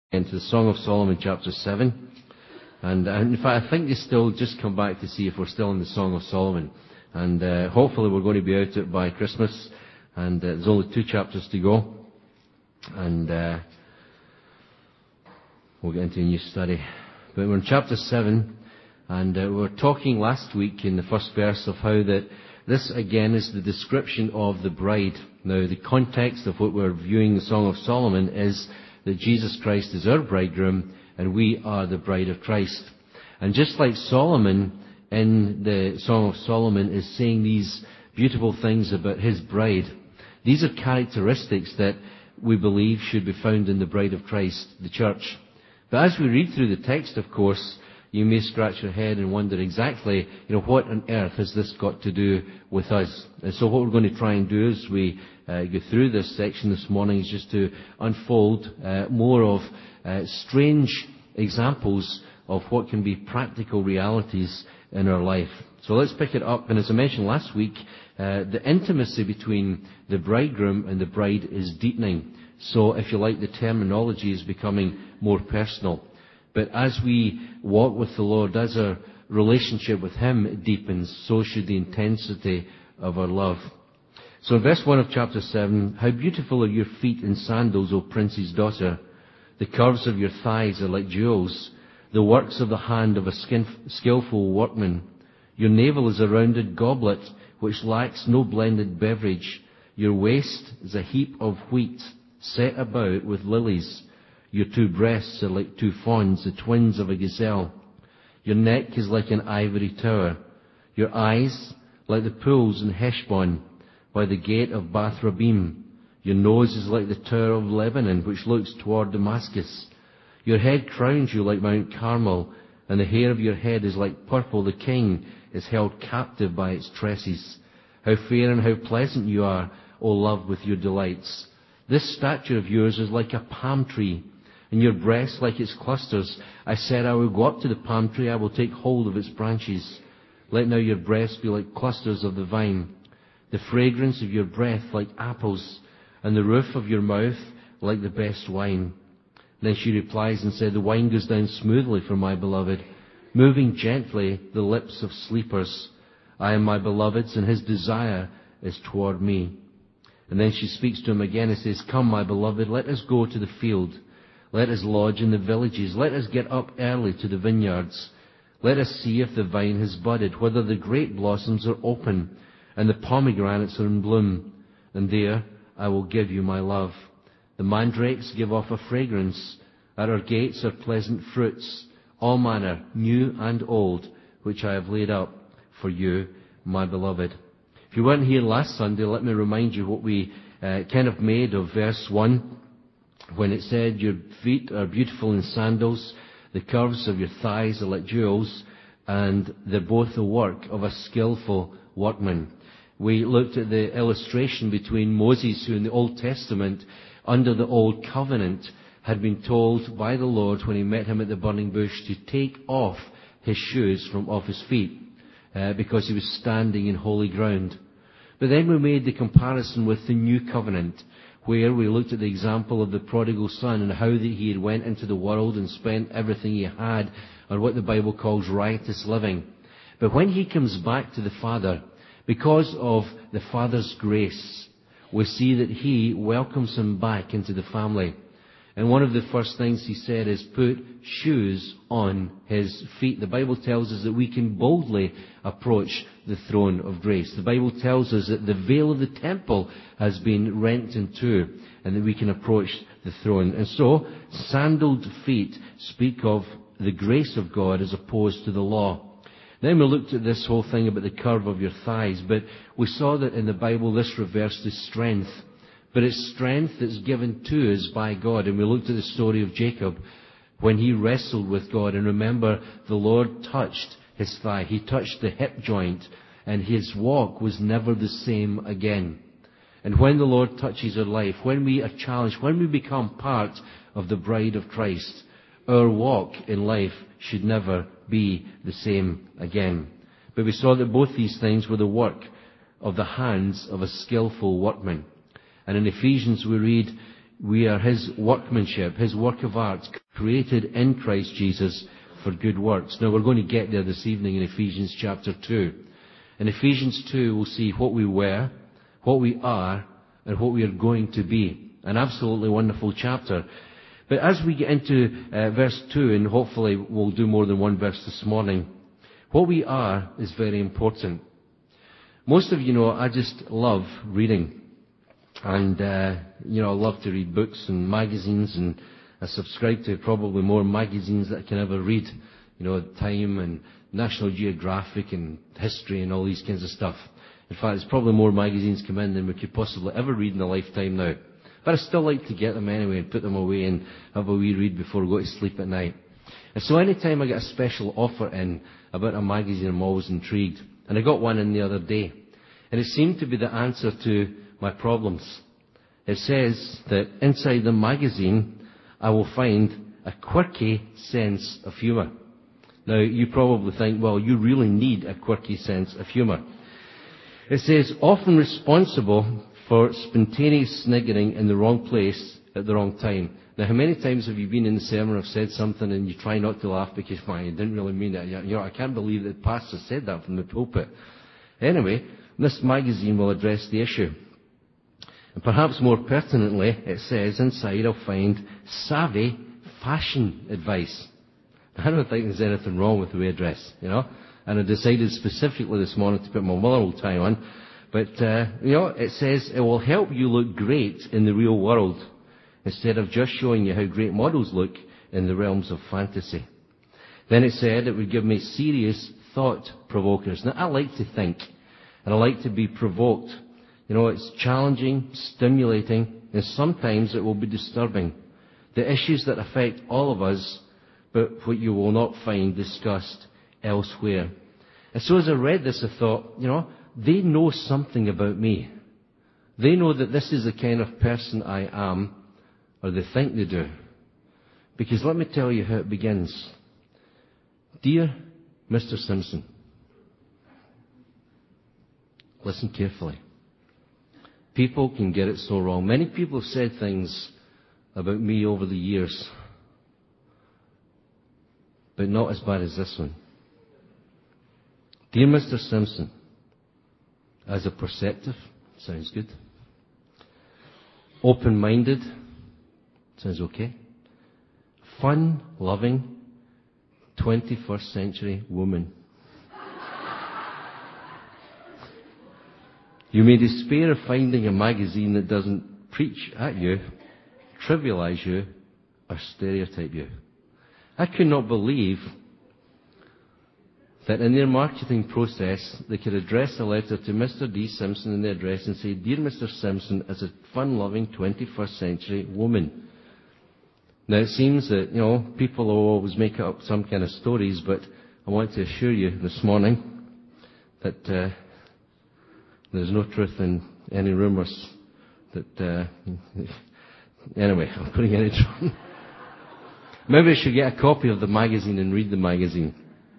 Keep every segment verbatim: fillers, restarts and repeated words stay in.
into the Song of Solomon chapter seven. And uh, in fact, I think they still just come back to see if we're still in the Song of Solomon. And uh, hopefully we're going to be out it by Christmas. And uh, there's only two chapters to go. And uh, we'll get into a new study. But we're in chapter seven. And uh, we were talking last week in the first verse of how that this again is the description of the bride. Now the context of what we're viewing the Song of Solomon is that Jesus Christ is our bridegroom and we are the bride of Christ. And just like Solomon in the Song of Solomon is saying these beautiful things about his bride, these are characteristics that we believe should be found in the bride of Christ, the church. But as we read through the text, of course, you may scratch your head and wonder exactly, you know, what on earth has this got to do with us? And so what we're going to try and do as we uh, go through this section this morning is just to unfold uh, more of uh, strange examples of what can be practical realities in our life. So let's pick it up. And as I mentioned last week, uh, the intimacy between the bridegroom and the bride is deepening. So if you like, the terminology is becoming more personal. But as we walk with the Lord, as our relationship with Him deepens, so should the intensity of our love. So in verse one of chapter seven, how beautiful are your feet in sandals, O prince's daughter. The curves of your thighs are like jewels, the works of the hand of a skillful workman. Your navel is a rounded goblet, which lacks no blended beverage. Your waist is a heap of wheat, set about with lilies. Your two breasts are like two fawns, the twins of a gazelle. Your neck is like an ivory tower. Your eyes like the pools in Heshbon, by the gate of Bath Rabbim. Your nose is like the tower of Lebanon, which looks toward Damascus. Your head crowns you like Mount Carmel, and the hair of your head is like purple. The king is held captive by its tresses. How fair and how pleasant you are, O love, with your delights. This stature of yours is like a palm tree, and your breasts like its clusters. I said, I will go up to the palm tree, I will take hold of its branches. Let now your breasts be like clusters of the vine, the fragrance of your breath like apples, and the roof of your mouth like the best wine. Then she replies and said, the wine goes down smoothly for my beloved, moving gently the lips of sleepers. I am my beloved's, and his desire is toward me. And then she speaks to him again and says, come, my beloved, let us go to the field. Let us lodge in the villages. Let us get up early to the vineyards. Let us see if the vine has budded, whether the grape blossoms are open, and the pomegranates are in bloom. And there I will give you my love. The mandrakes give off a fragrance. At our gates are pleasant fruits, all manner, new and old, which I have laid up for you, my beloved. If you weren't here last Sunday, let me remind you what we uh, kind of made of verse one. When it said, your feet are beautiful in sandals, the curves of your thighs are like jewels, and they're both the work of a skillful workman. We looked at the illustration between Moses, who in the Old Testament, under the Old Covenant, had been told by the Lord when he met him at the burning bush to take off his shoes from off his feet, uh, because he was standing in holy ground. But then we made the comparison with the New Covenant, where we looked at the example of the prodigal son and how that he had went into the world and spent everything he had on what the Bible calls riotous living. But when he comes back to the Father, because of the Father's grace, we see that he welcomes him back into the family. And one of the first things he said is put shoes on his feet. The Bible tells us that we can boldly approach the throne of grace. The Bible tells us that the veil of the temple has been rent in two, and that we can approach the throne. And so, sandaled feet speak of the grace of God as opposed to the law. Then we looked at this whole thing about the curve of your thighs, but we saw that in the Bible this refers to strength. But it's strength that's given to us by God. And we looked at the story of Jacob when he wrestled with God. And remember, the Lord touched his thigh. He touched the hip joint. And his walk was never the same again. And when the Lord touches our life, when we are challenged, when we become part of the bride of Christ, our walk in life should never be the same again. But we saw that both these things were the work of the hands of a skillful workman. And in Ephesians we read, We are His workmanship, His work of art, created in Christ Jesus for good works. Now we're going to get there this evening in Ephesians chapter two. In Ephesians two we'll see what we were, what we are, and what we are going to be. An absolutely wonderful chapter. But as we get into uh, verse two, and hopefully we'll do more than one verse this morning, what we are is very important. Most of you know I just love reading. And, uh, you know, I love to read books and magazines, and I subscribe to probably more magazines that I can ever read. You know, Time and National Geographic and History and all these kinds of stuff. In fact, there's probably more magazines come in than we could possibly ever read in a lifetime now. But I still like to get them anyway and put them away and have a wee read before I go to sleep at night. And so any time I get a special offer in about a magazine, I'm always intrigued. And I got one in the other day. And it seemed to be the answer to my problems. It says that inside the magazine I will find a quirky sense of humour. Now you probably think, well, you really need a quirky sense of humour. It says, often responsible for spontaneous sniggering in the wrong place at the wrong time. Now how many times have you been in the sermon or said something and you try not to laugh because, man, you didn't really mean it. You know, I can't believe that the pastor said that from the pulpit. Anyway, this magazine will address the issue. And perhaps more pertinently, it says inside I'll find savvy fashion advice. I don't think there's anything wrong with the way I dress, you know. And I decided specifically this morning to put my Motherwell tie on. But, uh, you know, it says it will help you look great in the real world instead of just showing you how great models look in the realms of fantasy. Then it said it would give me serious thought provokers. Now, I like to think, and I like to be provoked. You know, it's challenging, stimulating, and sometimes it will be disturbing. The issues that affect all of us, but what you will not find discussed elsewhere. And so as I read this, I thought, you know, they know something about me. They know that this is the kind of person I am, or they think they do. Because let me tell you how it begins. Dear Mister Simpson, listen carefully. People can get it so wrong. Many people have said things about me over the years, but not as bad as this one. Dear Mister Simpson, as a perceptive, sounds good. Open-minded, sounds okay. Fun-loving, twenty-first century woman. You may despair of finding a magazine that doesn't preach at you, trivialize you, or stereotype you. I could not believe that in their marketing process they could address a letter to Mister D. Simpson in the address and say, Dear Mister Simpson, as a fun-loving twenty-first century woman. Now it seems that, you know, people will always make up some kind of stories, but I want to assure you this morning that uh, there's no truth in any rumours that, uh, anyway, I'm putting it in trouble. Maybe I should get a copy of the magazine and read the magazine.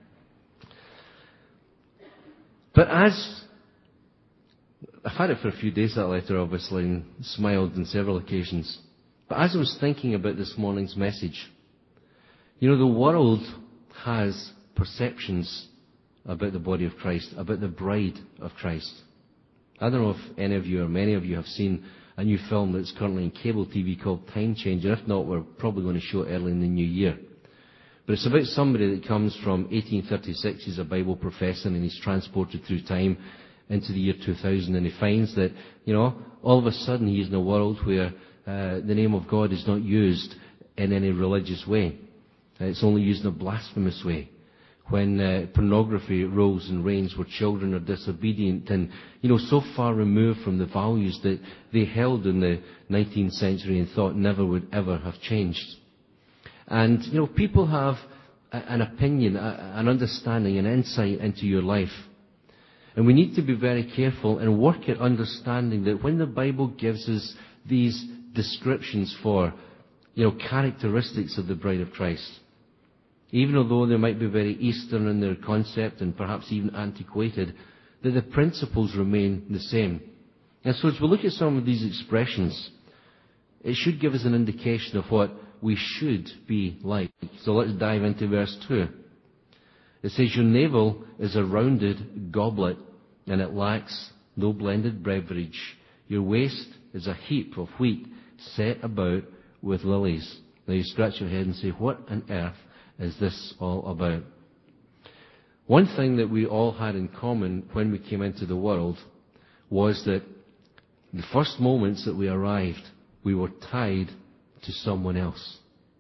But as, I've had it for a few days, that letter, obviously, and smiled on several occasions. But as I was thinking about this morning's message, you know, the world has perceptions about the body of Christ, about the bride of Christ. I don't know if any of you or many of you have seen a new film that's currently on cable T V called Time Changer. If not, we're probably going to show it early in the new year. But it's about somebody that comes from eighteen thirty-six, he's a Bible professor, and he's transported through time into the year two thousand, and he finds that, you know, all of a sudden he's in a world where uh, the name of God is not used in any religious way. Uh, it's only used in a blasphemous way. When uh, pornography rules and reigns, where children are disobedient and, you know, so far removed from the values that they held in the nineteenth century and thought never would ever have changed. And, you know, people have a, an opinion, a, an understanding, an insight into your life. And we need to be very careful and work at understanding that when the Bible gives us these descriptions for, you know, characteristics of the bride of Christ, even although they might be very Eastern in their concept and perhaps even antiquated, that the principles remain the same. And so as we look at some of these expressions, it should give us an indication of what we should be like. So let's dive into verse two. It says, your navel is a rounded goblet, and it lacks no blended beverage. Your waist is a heap of wheat set about with lilies. Now you scratch your head and say, what on earth is this all about? One thing that we all had in common when we came into the world was that the first moments that we arrived, we were tied to someone else.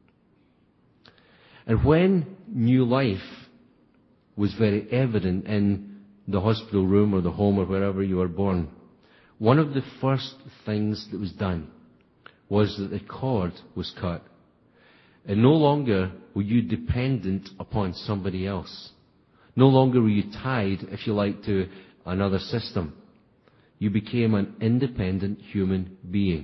And when new life was very evident in the hospital room or the home or wherever you were born, one of the first things that was done was that the cord was cut. And no longer were you dependent upon somebody else. No longer were you tied, if you like, to another system. You became an independent human being.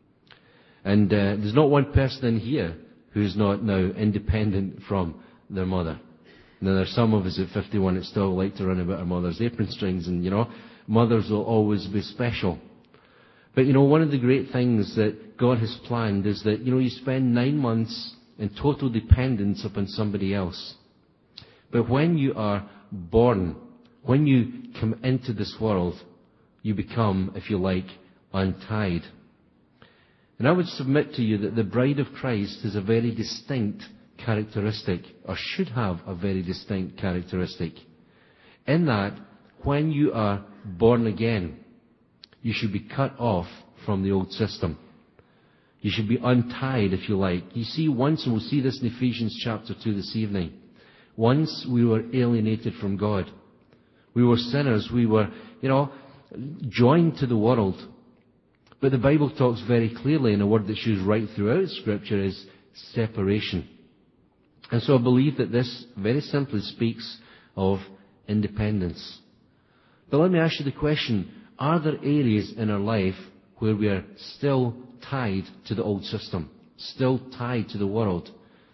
And uh, there's not one person in here who's not now independent from their mother. Now, there's some of us at fifty-one that still like to run about our mother's apron strings, and, you know, mothers will always be special. But, you know, one of the great things that God has planned is that, you know, you spend nine months in total dependence upon somebody else. But when you are born, when you come into this world, you become, if you like, untied. And I would submit to you that the bride of Christ is a very distinct characteristic, or should have a very distinct characteristic, in that when you are born again, you should be cut off from the old system. You should be untied, if you like. You see, once, and we'll see this in Ephesians chapter two this evening, once we were alienated from God. We were sinners. We were, you know, joined to the world. But the Bible talks very clearly, in a word that's used right throughout Scripture, is separation. And so I believe that this very simply speaks of independence. But let me ask you the question, are there areas in our life where we are still tied to the old system, still tied to the world?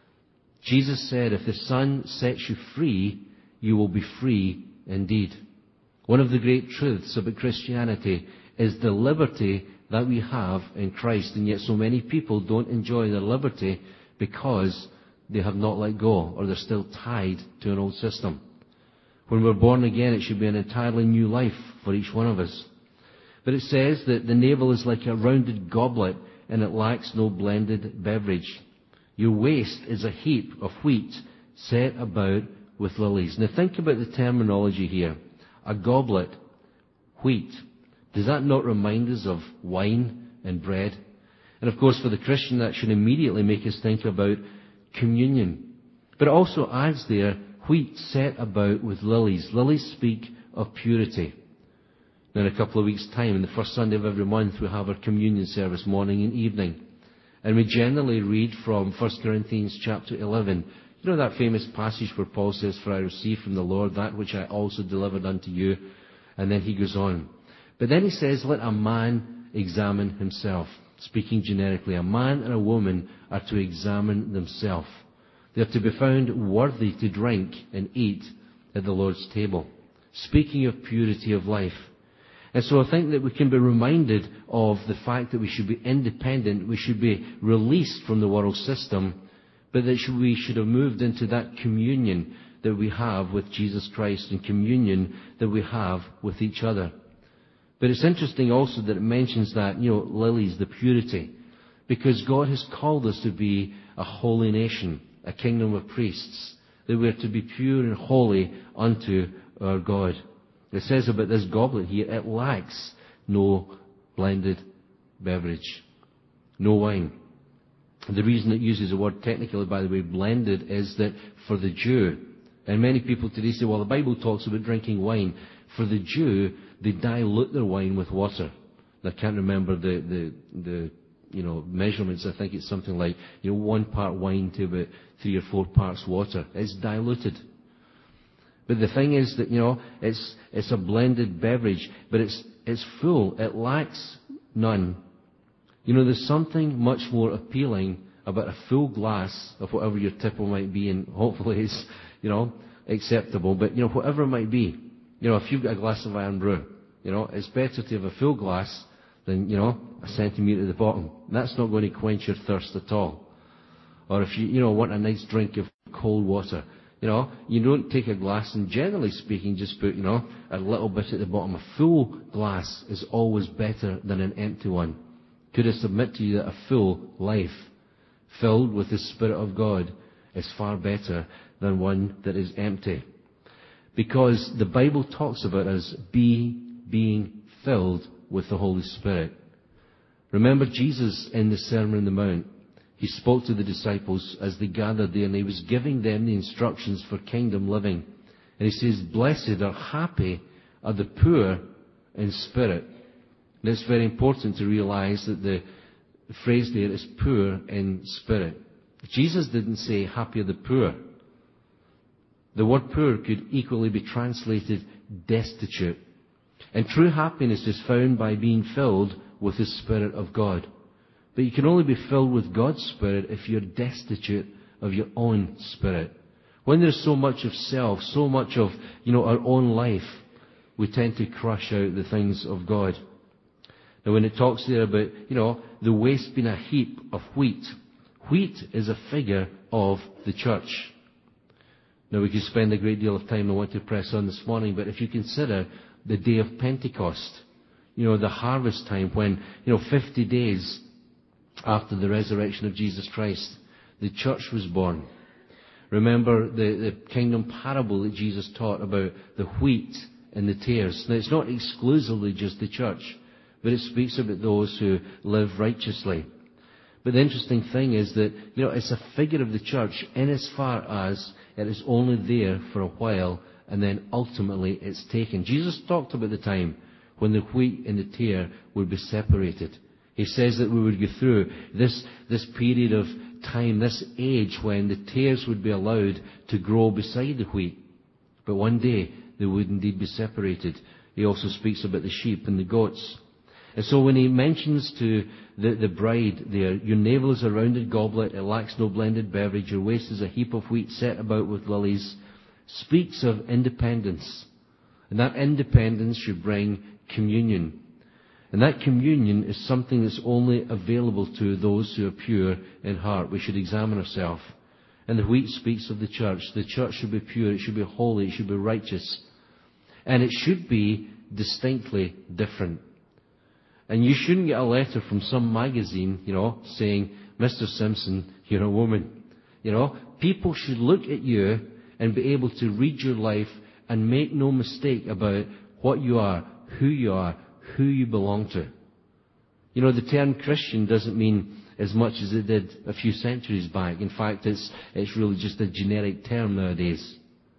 Jesus said, if the Son sets you free, you will be free indeed. One of the great truths about Christianity is the liberty that we have in Christ, and yet so many people don't enjoy their liberty because they have not let go, or they're still tied to an old system. When we're born again, it should be an entirely new life for each one of us. But it says that the navel is like a rounded goblet, and it lacks no blended beverage. Your waist is a heap of wheat set about with lilies. Now think about the terminology here. A goblet, wheat. Does that not remind us of wine and bread? And of course, for the Christian, that should immediately make us think about communion. But it also adds there, wheat set about with lilies. Lilies speak of purity. Now, in a couple of weeks' time, on the first Sunday of every month, we have our communion service morning and evening. And we generally read from First Corinthians chapter eleven. You know that famous passage where Paul says, for I received from the Lord that which I also delivered unto you. And then he goes on. But then he says, let a man examine himself. Speaking generically, a man and a woman are to examine themselves. They are to be found worthy to drink and eat at the Lord's table. Speaking of purity of life. And so I think that we can be reminded of the fact that we should be independent, we should be released from the world system, but that we should have moved into that communion that we have with Jesus Christ and communion that we have with each other. But it's interesting also that it mentions that, you know, lilies, the purity, because God has called us to be a holy nation, a kingdom of priests, that we are to be pure and holy unto our God. It says about this goblet here, it lacks no blended beverage, no wine. The reason it uses the word technically, by the way, blended, is that for the Jew, and many people today say, well, the Bible talks about drinking wine. For the Jew, they dilute their wine with water. I can't remember the, the, the, you know, measurements. I think it's something like, you know, one part wine to about three or four parts water. It's diluted. But the thing is that, you know, it's, it's a blended beverage, but it's, it's full. It lacks none. You know, there's something much more appealing about a full glass of whatever your tipple might be, and hopefully it's, you know, acceptable, but, you know, whatever it might be. You know, if you've got a glass of iron brew, you know, it's better to have a full glass than, you know, a centimetre at the bottom. That's not going to quench your thirst at all. Or if you, you know, want a nice drink of cold water, you know, you don't take a glass and, generally speaking, just put, you know, a little bit at the bottom. A full glass is always better than an empty one. Could I submit to you that a full life, filled with the Spirit of God, is far better than one that is empty? Because the Bible talks about us be, being filled with the Holy Spirit. Remember Jesus in the Sermon on the Mount. He spoke to the disciples as they gathered there, and he was giving them the instructions for kingdom living. And he says, blessed or happy are the poor in spirit. And it's very important to realize that the phrase there is poor in spirit. Jesus didn't say happy are the poor. The word poor could equally be translated destitute. And true happiness is found by being filled with the Spirit of God. But you can only be filled with God's Spirit if you're destitute of your own spirit. When there's so much of self, so much of, you know, our own life, we tend to crush out the things of God. Now when it talks there about, you know, the waste being a heap of wheat, wheat is a figure of the church. Now we could spend a great deal of time, I want to press on this morning, but if you consider the day of Pentecost, you know, the harvest time when, you know, fifty days after the resurrection of Jesus Christ, the church was born. Remember the, the kingdom parable that Jesus taught about the wheat and the tares. Now it's not exclusively just the church, but it speaks about those who live righteously. But the interesting thing is that, you know, it's a figure of the church in as far as it is only there for a while and then ultimately it's taken. Jesus talked about the time when the wheat and the tare would be separated. He says that we would go through this, this period of time, this age when the tares would be allowed to grow beside the wheat. But one day they would indeed be separated. He also speaks about the sheep and the goats. And so when he mentions to the, the bride there, your navel is a rounded goblet, it lacks no blended beverage, your waist is a heap of wheat set about with lilies, speaks of independence. And that independence should bring communion. And that communion is something that's only available to those who are pure in heart. We should examine ourselves. And the wheat speaks of the church. The church should be pure, it should be holy, it should be righteous. And it should be distinctly different. And you shouldn't get a letter from some magazine, you know, saying, Mister Simpson, you're a woman. You know, people should look at you and be able to read your life and make no mistake about what you are, who you are, who you belong to. You know, the term Christian doesn't mean as much as it did a few centuries back. In fact, it's, it's really just a generic term nowadays.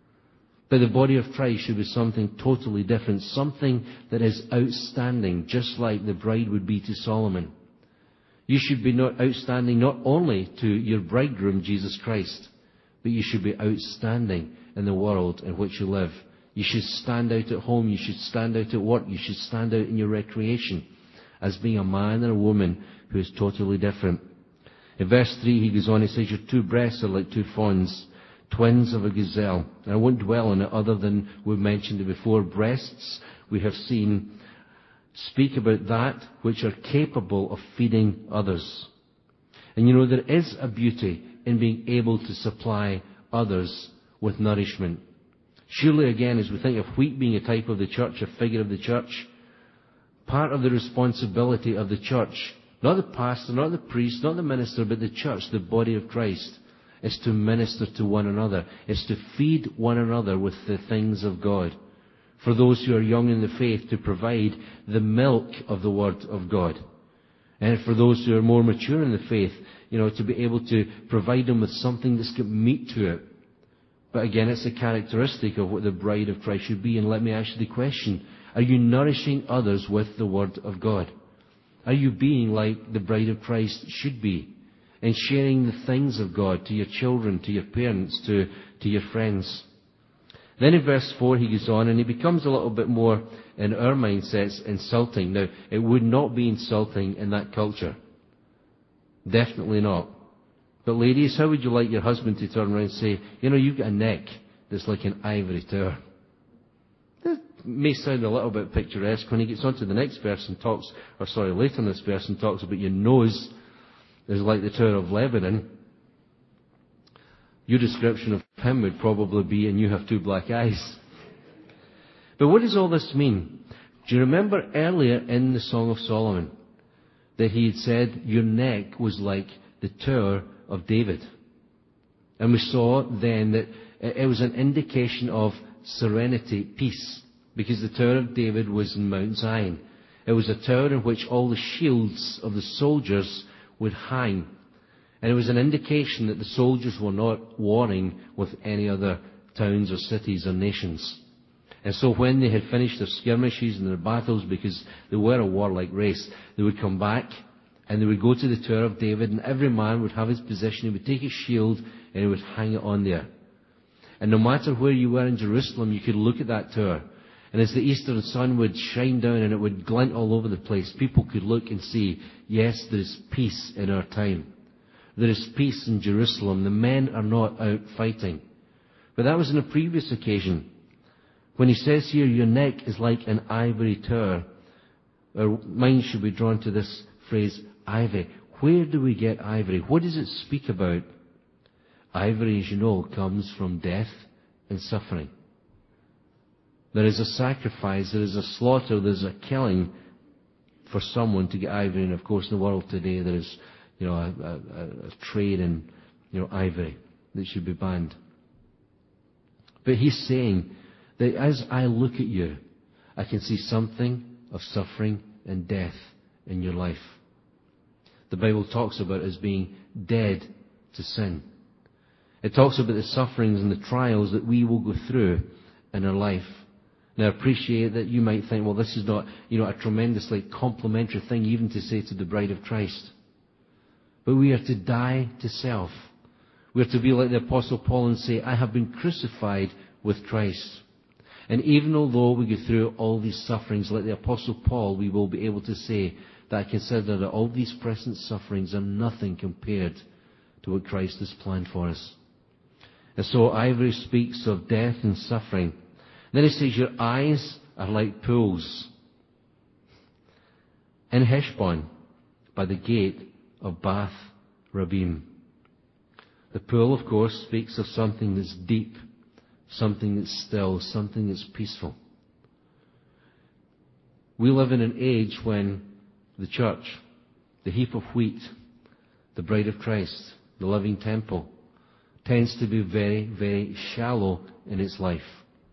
But the body of Christ should be something totally different, something that is outstanding, just like the bride would be to Solomon. You should be not outstanding not only to your bridegroom, Jesus Christ, but you should be outstanding in the world in which you live. You should stand out at home, you should stand out at work, you should stand out in your recreation as being a man and a woman who is totally different. In verse three he goes on, he says, your two breasts are like two fawns, twins of a gazelle. And I won't dwell on it other than we've mentioned it before. Breasts, we have seen, speak about that which are capable of feeding others. And you know, there is a beauty in being able to supply others with nourishment. Surely again, as we think of wheat being a type of the church, a figure of the church, part of the responsibility of the church, not the pastor, not the priest, not the minister, but the church, the body of Christ, is to minister to one another. It's to feed one another with the things of God. For those who are young in the faith, to provide the milk of the Word of God. And for those who are more mature in the faith, you know, to be able to provide them with something that's got meat to it. But again, it's a characteristic of what the bride of Christ should be. And let me ask you the question, are you nourishing others with the Word of God? Are you being like the bride of Christ should be? And sharing the things of God to your children, to your parents, to, to your friends. Then in verse four he goes on and he becomes a little bit more, in our mindsets, insulting. Now, it would not be insulting in that culture. Definitely not. But ladies, how would you like your husband to turn around and say, you know, you've got a neck that's like an ivory tower? may sound a little bit picturesque when he gets on to the next verse and talks, or sorry, later in this verse and talks about your nose is like the Tower of Lebanon. Your description of him would probably be, and you have two black eyes. But what does all this mean? Do you remember earlier in the Song of Solomon that he had said your neck was like the Tower of David? And we saw then that it was an indication of serenity, peace, because the Tower of David was in Mount Zion. It was a tower in which all the shields of the soldiers would hang. And it was an indication that the soldiers were not warring with any other towns or cities or nations. And so when they had finished their skirmishes and their battles, because they were a warlike race, they would come back and they would go to the Tower of David, and every man would have his position. He would take his shield and he would hang it on there. And no matter where you were in Jerusalem, you could look at that tower. And as the eastern sun would shine down and it would glint all over the place, people could look and see, yes, there is peace in our time. There is peace in Jerusalem. The men are not out fighting. But that was in a previous occasion. When he says here, your neck is like an ivory tower, our mind should be drawn to this phrase, ivory. Where do we get ivory? What does it speak about? Ivory, as you know, comes from death and suffering. There is a sacrifice, there is a slaughter, there is a killing for someone to get ivory. And of course, in the world today, there is, you know, a, a, a trade in, you know, ivory that should be banned. But he's saying that as I look at you, I can see something of suffering and death in your life. The Bible talks about it as being dead to sin. It talks about the sufferings and the trials that we will go through in our life. Now, I appreciate that you might think, well, this is not, you know, a tremendously complimentary thing even to say to the bride of Christ. But we are to die to self. We are to be like the Apostle Paul and say, I have been crucified with Christ. And even although we go through all these sufferings, like the Apostle Paul, we will be able to say that I consider that all these present sufferings are nothing compared to what Christ has planned for us. And so ivory speaks of death and suffering. Then he says, your eyes are like pools. In Heshbon, by the gate of Bath Rabbim. The pool, of course, speaks of something that's deep, something that's still, something that's peaceful. We live in an age when the church, the heap of wheat, the bride of Christ, the living temple, tends to be very, very shallow in its life.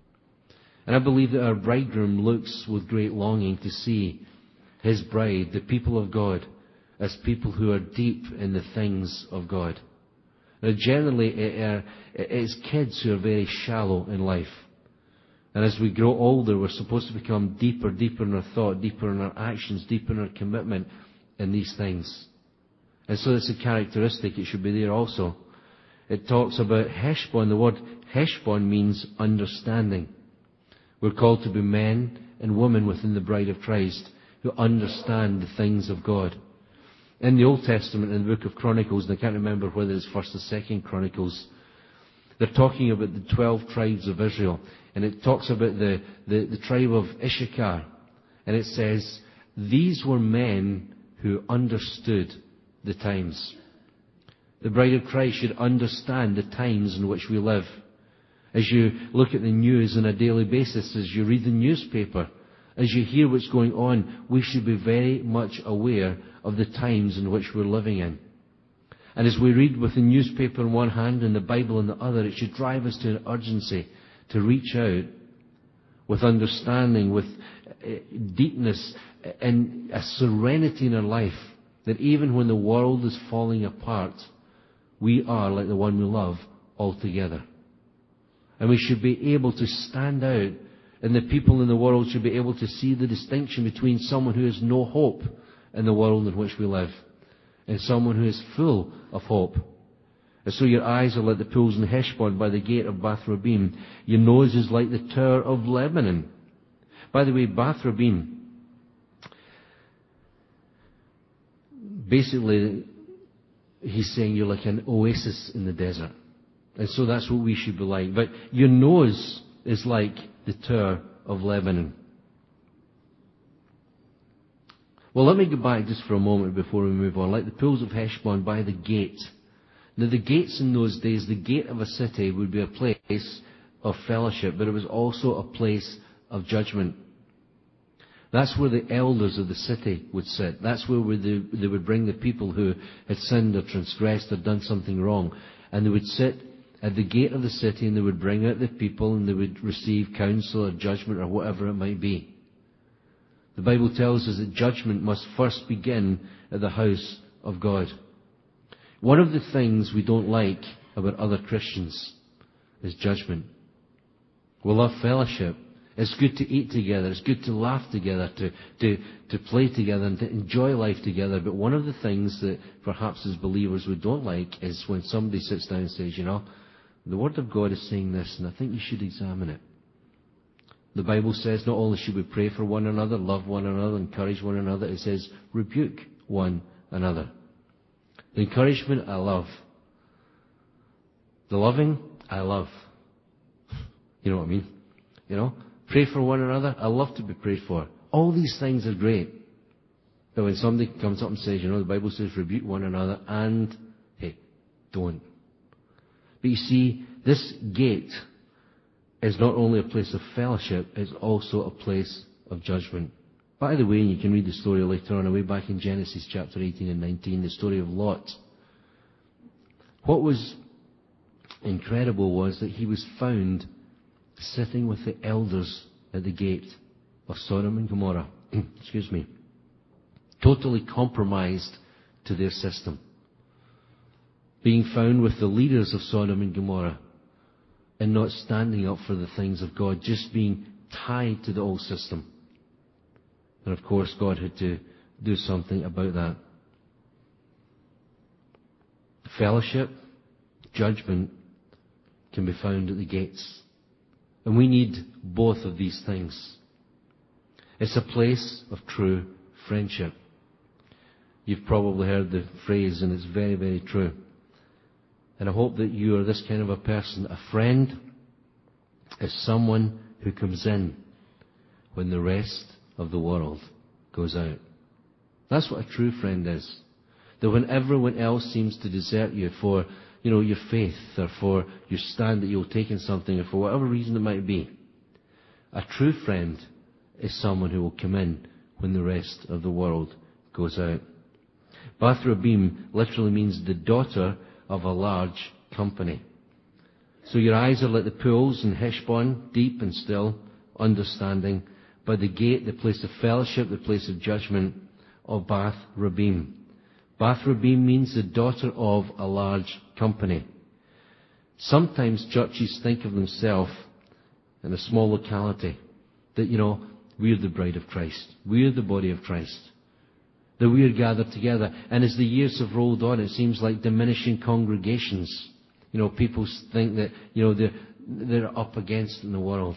And I believe that our bridegroom looks with great longing to see his bride, the people of God, as people who are deep in the things of God. Now, generally, it's kids who are very shallow in life. And as we grow older, we're supposed to become deeper, deeper in our thought, deeper in our actions, deeper in our commitment in these things. And so it's a characteristic. It should be there also. It talks about Heshbon. The word Heshbon means understanding. We're called to be men and women within the bride of Christ who understand the things of God. In the Old Testament, in the book of Chronicles, and I can't remember whether it's First or Second Chronicles, they're talking about the twelve tribes of Israel. And it talks about the, the, the tribe of Issachar. And it says, these were men who understood the times. The bride of Christ should understand the times in which we live. As you look at the news on a daily basis, as you read the newspaper, as you hear what's going on, we should be very much aware of the times in which we're living in. And as we read with the newspaper in one hand and the Bible in the other, it should drive us to an urgency to reach out with understanding, with deepness and a serenity in our life, that even when the world is falling apart, we are, like the one we love, all together. And we should be able to stand out, and the people in the world should be able to see the distinction between someone who has no hope in the world in which we live and someone who is full of hope. And so your eyes are like the pools in Heshbon by the gate of Bath Rabbim. Your nose is like the Tower of Lebanon. By the way, Bath Rabbim, basically, he's saying you're like an oasis in the desert. And so that's what we should be like. But your nose is like the Tower of Lebanon. Well, let me go back just for a moment before we move on. Like the pools of Heshbon by the gate. Now, the gates in those days, the gate of a city would be a place of fellowship, but it was also a place of judgment. That's where the elders of the city would sit. That's where they, they would bring the people who had sinned or transgressed or done something wrong. And they would sit at the gate of the city and they would bring out the people and they would receive counsel or judgment or whatever it might be. The Bible tells us that judgment must first begin at the house of God. One of the things we don't like about other Christians is judgment. We love fellowship. It's good to eat together. It's good to laugh together, to, to, to play together and to enjoy life together. But one of the things that perhaps as believers we don't like is when somebody sits down and says, you know, the Word of God is saying this and I think you should examine it. The Bible says not only should we pray for one another, love one another, encourage one another, it says rebuke one another. The encouragement I love. The loving I love. You know what I mean? You know? Pray for one another. I love to be prayed for. All these things are great. But when somebody comes up and says, you know, the Bible says rebuke one another and, hey, don't. But you see, this gate is not only a place of fellowship, it's also a place of judgment. By the way, and you can read the story later on, way back in Genesis chapter eighteen and nineteen, the story of Lot. What was incredible was that he was found sitting with the elders at the gate of Sodom and Gomorrah. Excuse me. Totally compromised to their system. Being found with the leaders of Sodom and Gomorrah and not standing up for the things of God, just being tied to the old system. And of course, God had to do something about that. Fellowship, judgment can be found at the gates. And we need both of these things. It's a place of true friendship. You've probably heard the phrase, and it's very, very true. And I hope that you are this kind of a person. A friend is someone who comes in when the rest of the world goes out. That's what a true friend is. That when everyone else seems to desert you for, you know, your faith or for your stand that you'll take in something or for whatever reason it might be, a true friend is someone who will come in when the rest of the world goes out. Bath Rabim literally means the daughter of a large company. So your eyes are like the pools in Heshbon, deep and still, understanding. By the gate, the place of fellowship, the place of judgment of Bath Rabim. Bath Rabim means the daughter of a large company. Sometimes churches think of themselves in a small locality that, you know, we're the bride of Christ. We're the body of Christ. That we are gathered together. And as the years have rolled on, it seems like diminishing congregations. You know, people think that, you know, they're, they're up against in the world.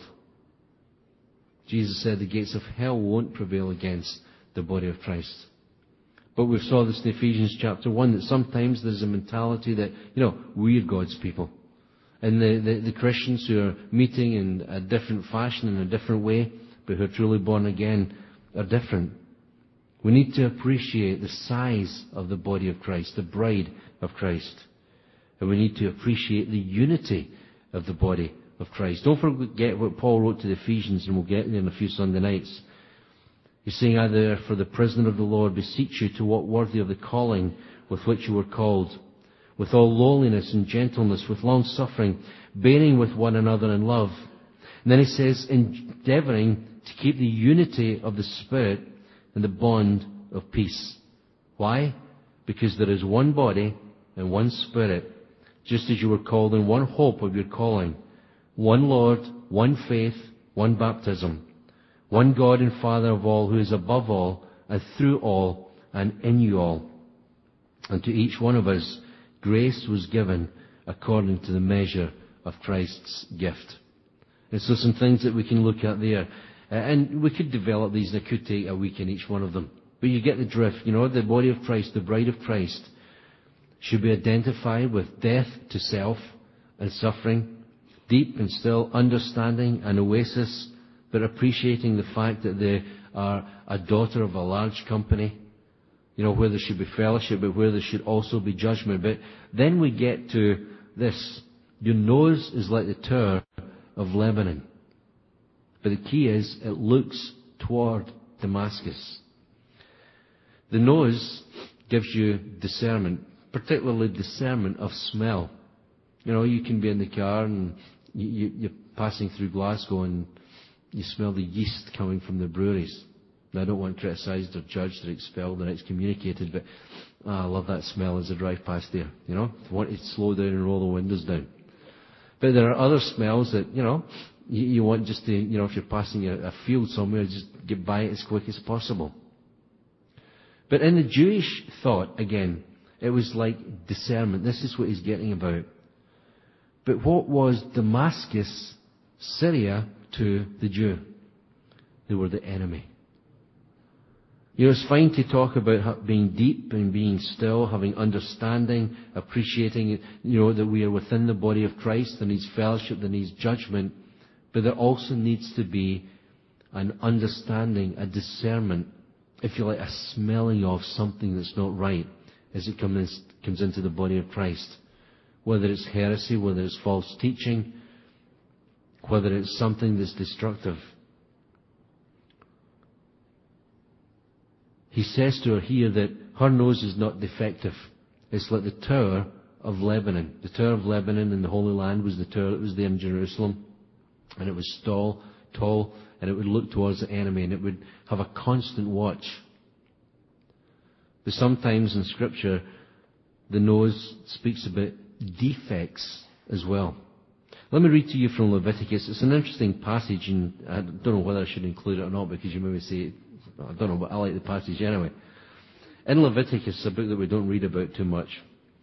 Jesus said the gates of hell won't prevail against the body of Christ. But we saw this in Ephesians chapter one, that sometimes there's a mentality that, you know, we're God's people. And the, the, the Christians who are meeting in a different fashion, in a different way, but who are truly born again, are different. We need to appreciate the size of the body of Christ, the bride of Christ. And we need to appreciate the unity of the body of Christ. Don't forget what Paul wrote to the Ephesians, and we'll get there in a few Sunday nights. He's saying, I therefore, the prisoner of the Lord, beseech you to walk worthy of the calling with which you were called, with all lowliness and gentleness, with long suffering, bearing with one another in love. And then he says, endeavouring to keep the unity of the Spirit and the bond of peace. Why? Because there is one body and one Spirit, just as you were called in one hope of your calling, one Lord, one faith, one baptism, one God and Father of all, who is above all, and through all, and in you all. And to each one of us, grace was given according to the measure of Christ's gift. And so some things that we can look at there. Uh, and we could develop these, and it could take a week in each one of them. But you get the drift. You know, the body of Christ, the bride of Christ, should be identified with death to self and suffering, deep and still understanding, an oasis, but appreciating the fact that they are a daughter of a large company, you know, where there should be fellowship, but where there should also be judgment. But then we get to this. Your nose is like the tower of Lebanon. But the key is, it looks toward Damascus. The nose gives you discernment, particularly discernment of smell. You know, you can be in the car and you, you, you're passing through Glasgow and you smell the yeast coming from the breweries. Now, I don't want criticised or judged or expelled or excommunicated, but oh, I love that smell as I drive past there. You know, I want to slow down and roll the windows down. But there are other smells that, you know, you, you want just to, you know, if you're passing a, a field somewhere, just get by it as quick as possible. But in the Jewish thought, again, it was like discernment. This is what he's getting about. But what was Damascus, Syria, to the Jew? They were the enemy. You know, it's fine to talk about being deep and being still, having understanding, appreciating, you know, that we are within the body of Christ. There needs fellowship, there needs judgment. But there also needs to be an understanding, a discernment, if you like, a smelling of something that's not right as it comes, comes into the body of Christ. Whether it's heresy, whether it's false teaching, whether it's something that's destructive. He says to her here that her nose is not defective. It's like the Tower of Lebanon. The Tower of Lebanon in the Holy Land was the tower that was there in Jerusalem. And it was tall, tall, and it would look towards the enemy, and it would have a constant watch. But sometimes in Scripture, the nose speaks about defects as well. Let me read to you from Leviticus. It's an interesting passage, and I don't know whether I should include it or not, because you maybe say, I don't know, but I like the passage anyway. In Leviticus, a book that we don't read about too much,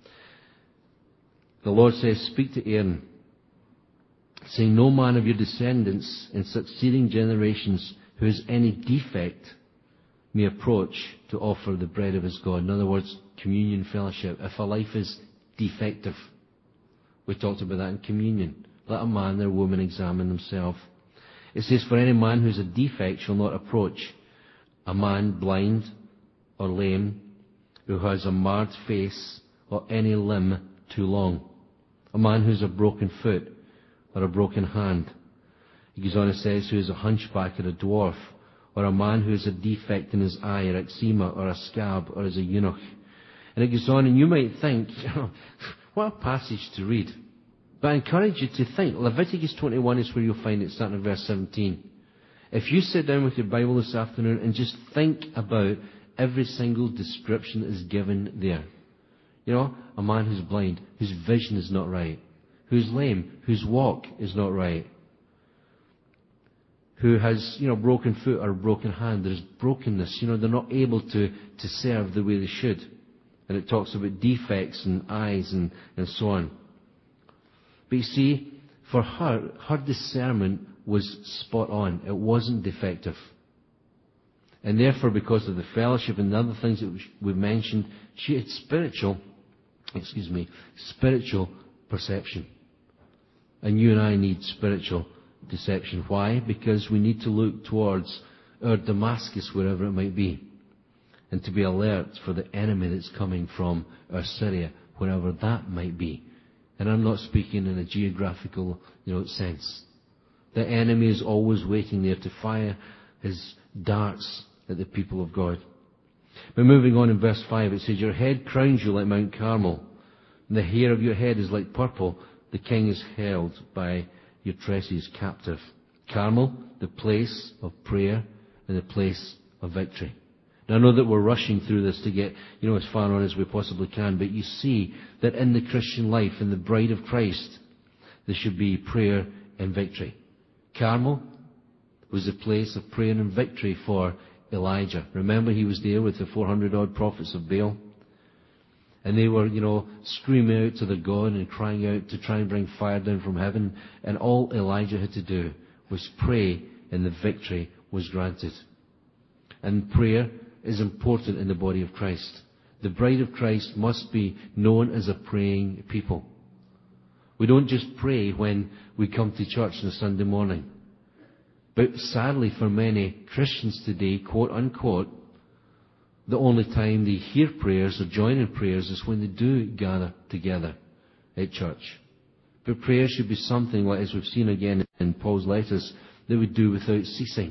the Lord says, "Speak to Aaron, saying, no man of your descendants in succeeding generations who has any defect may approach to offer the bread of his God." In other words, communion fellowship. If a life is defective, we talked about that in communion. Let a man or woman examine themselves. It says, "For any man who has a defect shall not approach. A man blind or lame, who has a marred face or any limb too long. A man who has a broken foot or a broken hand." He goes on and says, "Who is a hunchback or a dwarf, or a man who has a defect in his eye, or eczema, or a scab, or is a eunuch." And it goes on, and you might think, what a passage to read. But I encourage you to think. Leviticus twenty-one is where you'll find it, starting at verse seventeen. If you sit down with your Bible this afternoon and just think about every single description that is given there. You know, a man who's blind, whose vision is not right, who's lame, whose walk is not right, who has, you know, broken foot or a broken hand. There's brokenness. You know, they're not able to, to serve the way they should. And it talks about defects and eyes and, and so on. But you see, for her, her discernment was spot on. It wasn't defective. And therefore, because of the fellowship and the other things that we've mentioned, she had spiritual, excuse me, spiritual perception. And you and I need spiritual deception. Why? Because we need to look towards our Damascus, wherever it might be, and to be alert for the enemy that's coming from our Syria, wherever that might be. And I'm not speaking in a geographical, you know, sense. The enemy is always waiting there to fire his darts at the people of God. But moving on in verse five, it says, "Your head crowns you like Mount Carmel, and the hair of your head is like purple. The king is held by your tresses captive." Carmel, the place of prayer and the place of victory. Now, I know that we're rushing through this to get, you know, as far on as we possibly can, but you see that in the Christian life, in the bride of Christ, there should be prayer and victory. Carmel was a place of prayer and victory for Elijah. Remember, he was there with the four hundred odd prophets of Baal. And they were, you know, screaming out to their God and crying out to try and bring fire down from heaven. And all Elijah had to do was pray, and the victory was granted. And prayer is important in the body of Christ. The bride of Christ must be known as a praying people. We don't just pray when we come to church on a Sunday morning. But sadly for many Christians today, quote unquote, the only time they hear prayers or join in prayers is when they do gather together at church. But prayer should be something, like as we've seen again in Paul's letters, that we do without ceasing.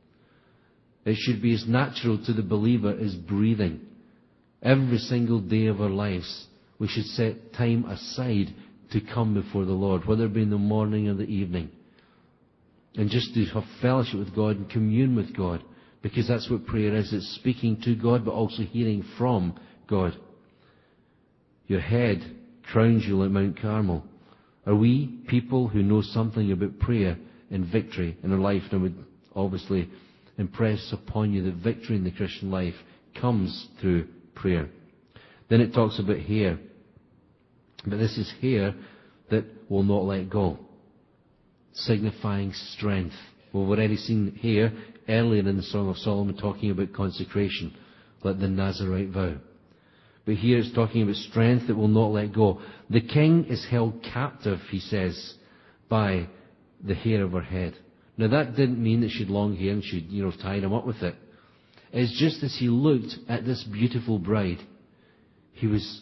It should be as natural to the believer as breathing. Every single day of our lives, we should set time aside to come before the Lord, whether it be in the morning or the evening. And just to have fellowship with God and commune with God. Because that's what prayer is. It's speaking to God, but also hearing from God. Your head crowns you like Mount Carmel. Are we people who know something about prayer and victory in our life? And I would obviously impress upon you that victory in the Christian life comes through prayer. Then it talks about hair. But this is hair that will not let go, signifying strength. Well, we've already seen hair earlier in the Song of Solomon talking about consecration, like the Nazirite vow. But here it's talking about strength that will not let go. The king is held captive, he says, by the hair of her head. Now that didn't mean that she had long hair and she'd, you know, tied him up with it. It's just as he looked at this beautiful bride, he was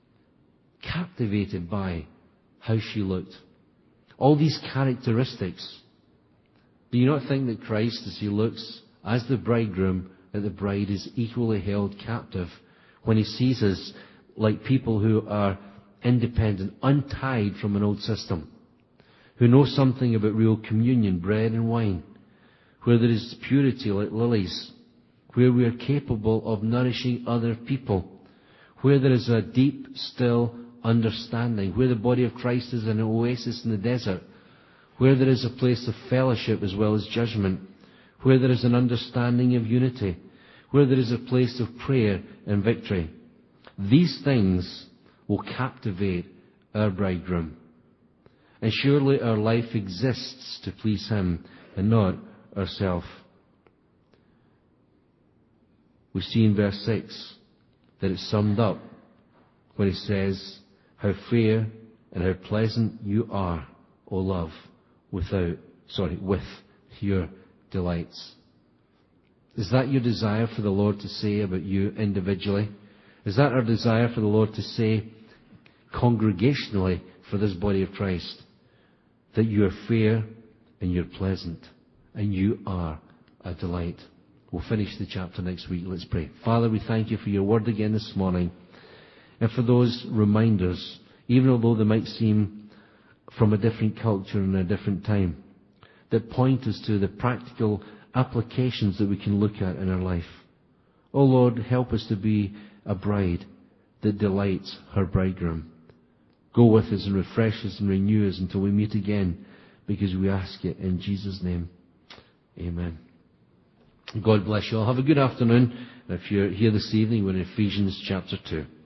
captivated by how she looked. All these characteristics. Do you not think that Christ, as he looks as the bridegroom at the bride, is equally held captive when he sees us like people who are independent, untied from an old system, who know something about real communion, bread and wine, where there is purity like lilies, where we are capable of nourishing other people, where there is a deep, still understanding, where the body of Christ is an oasis in the desert, where there is a place of fellowship as well as judgment, where there is an understanding of unity, where there is a place of prayer and victory. These things will captivate our bridegroom. And surely our life exists to please him and not ourselves. We see in verse six that it's summed up when he says, how fair and how pleasant you are, O love, without, sorry, with your delights. Is that your desire for the Lord to say about you individually? Is that our desire for the Lord to say congregationally for this body of Christ? That you are fair and you're pleasant and you are a delight. We'll finish the chapter next week. Let's pray. Father, we thank you for your word again this morning and for those reminders, even although they might seem from a different culture and a different time, that point us to the practical applications that we can look at in our life. Oh Lord, help us to be a bride that delights her bridegroom. Go with us and refresh us and renew us until we meet again, because we ask it in Jesus' name. Amen. God bless you all. Have a good afternoon. If you're here this evening, we're in Ephesians chapter two.